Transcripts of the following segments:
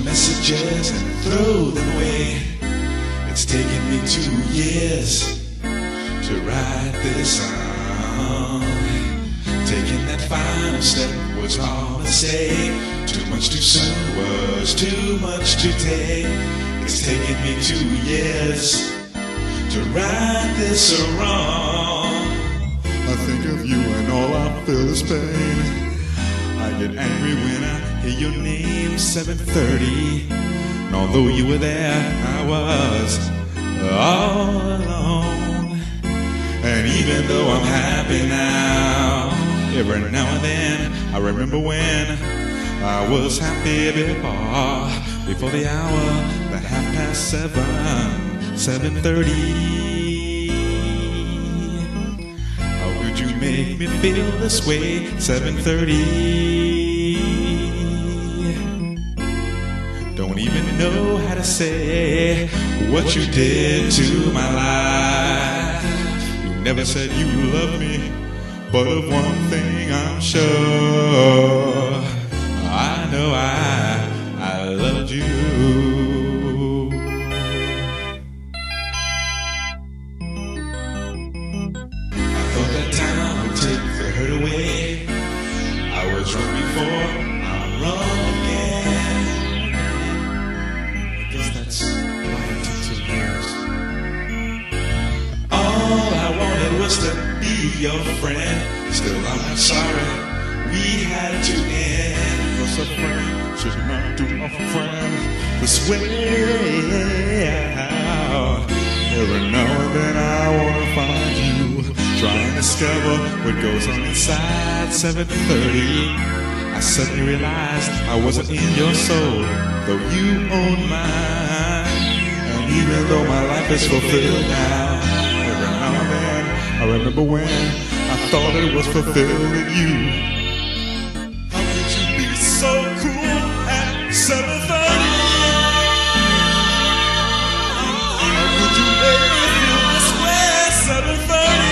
messages and throw them away. It's taken me 2 years to write this song. Taking that final step was all a mistake. Too much too soon was too much to take. It's taken me 2 years to write this song. I think of you and all I feel is pain. I get angry when I hear your name, 7:30. And although you were there, I was all alone. And even though I'm happy now, every now and then I remember when I was happy before the hour, the 7:30. 7:30. How could you make me feel this way? 7:30. Don't even know how to say what you did to my life. You never said you loved me, but of one thing I'm sure. I know I loved you. I thought that time would take the hurt away. I was wrong before, I'm wrong again. I guess that's why it took 2 years. All I wanted was to be your friend. Still I'm not sorry we had to end. Cause a friend should not do a friend this way. Every now and then I wanna find you, try and discover what goes on inside. 7:30. I suddenly realized I wasn't in your soul, though you own mine. And even though my life is fulfilled now, every now and then I remember when I thought it was fulfilled in you. How could you be so cruel at 7:30? How could you make me feel this way? 7:30.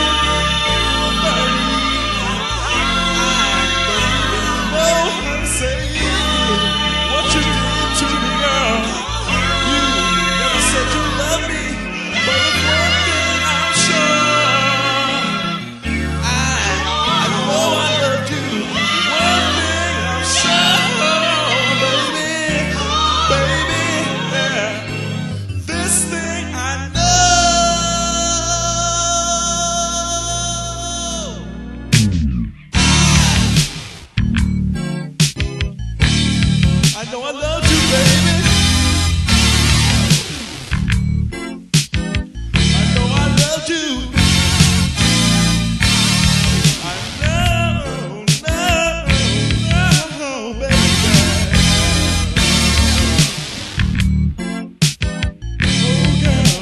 I don't know how to say what you did to me, girl. You never said you loved me, but of one thing I'm sure. I know I loved you. One thing I'm sure, baby, yeah. This thing I know. I know I loved you, baby. I know I loved you. I know, baby. Oh, girl.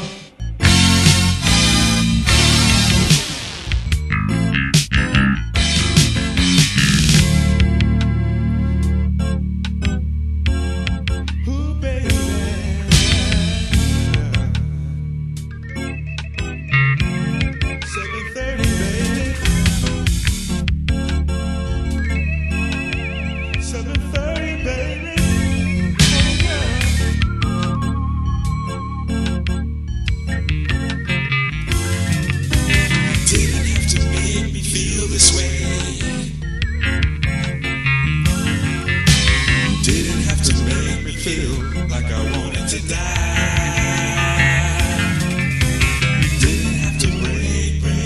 Ooh, baby. 7:30, baby. 7:30, baby. Oh, girl. Didn't have to make me feel this way. Didn't have to make me feel like I wanted to die. You didn't have to break my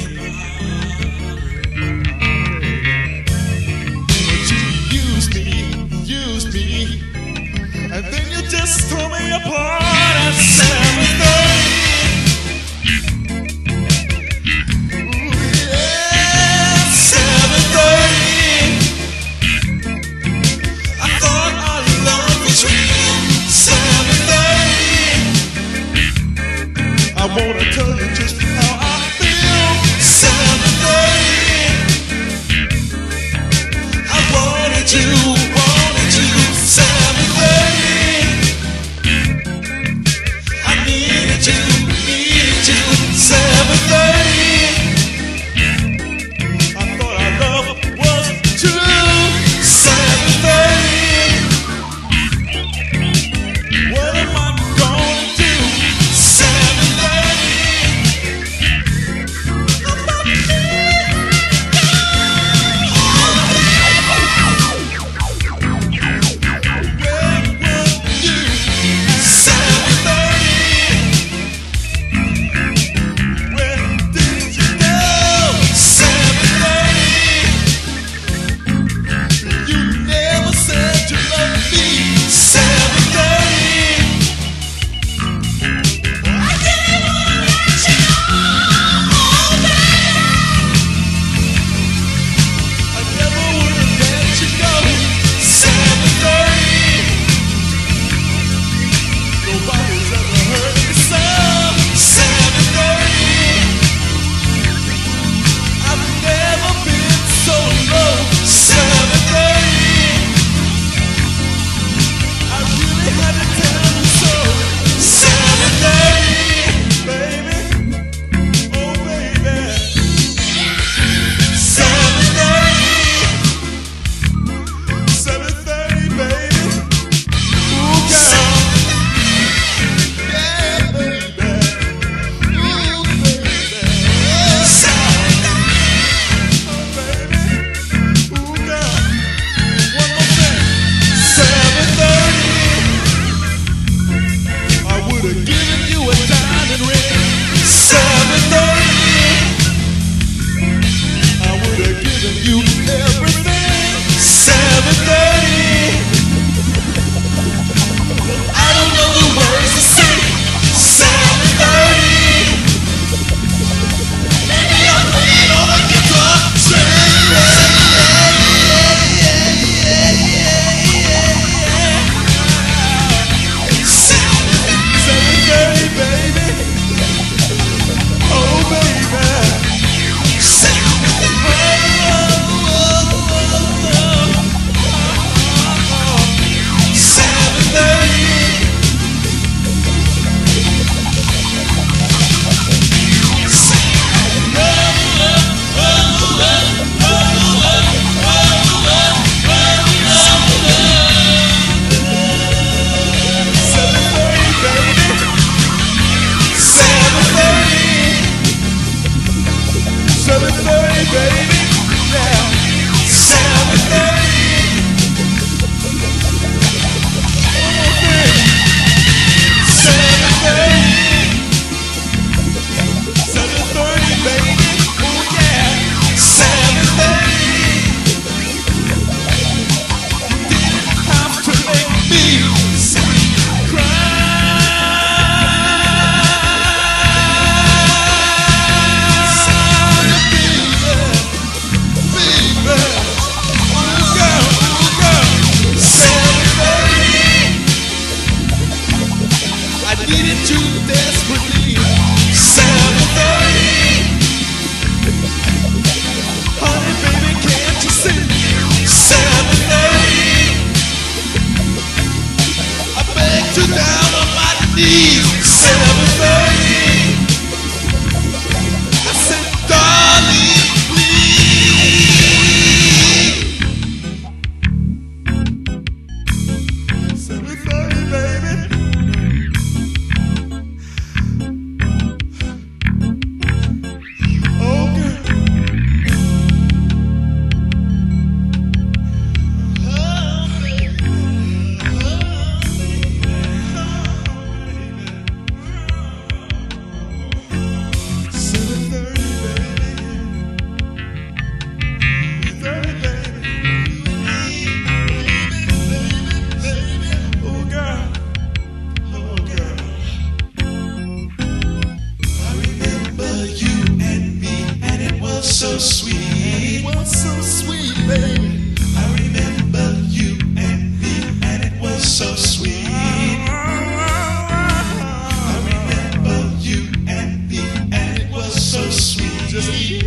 heart. But you used me, and then you just tore me apart at 7:30. Ooh, yeah, 7:30. I thought our love was real. 7:30. I wanna tell you just how I feel. 7:30. I wanted you. 7:30. knees, 7:30. I said, darling, please. 7:30, baby. Oh, girl. So sweet, what's so sweet, baby? I remember you and me, and it was so sweet. I remember you and me, and it was so sweet. Just you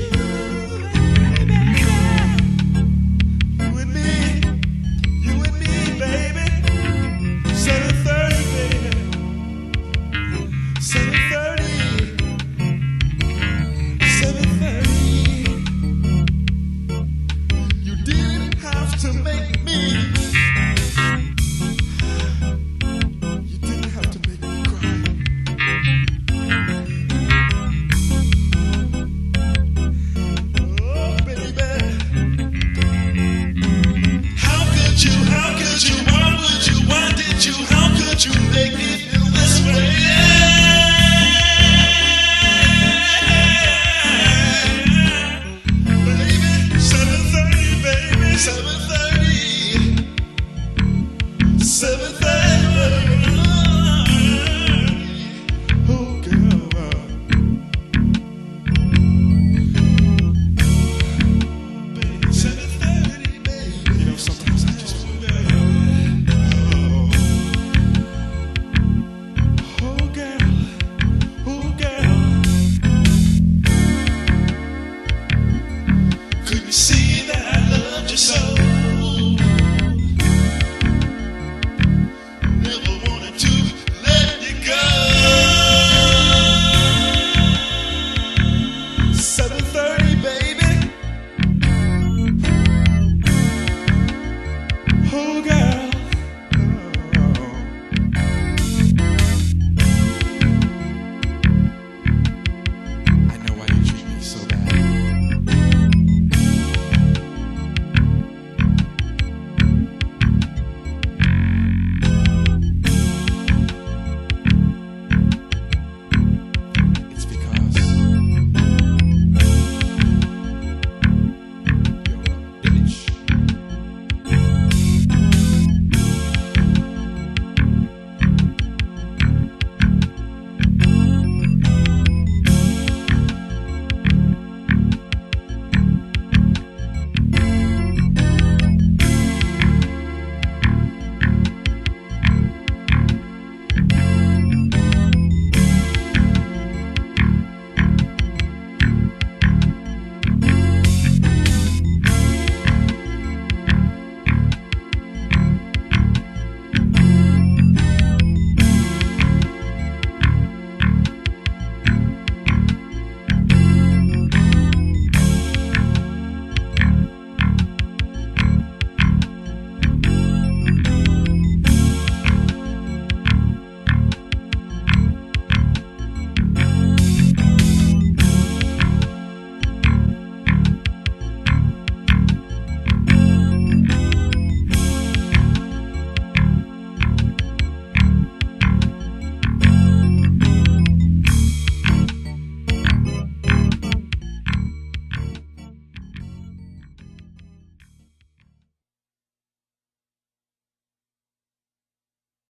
and me, baby. 7:30, baby. 7:30. 7:30. To make me, you didn't have to make me cry. Oh, baby, how could you, why would you, why did you, how could you make me feel this way? Yeah.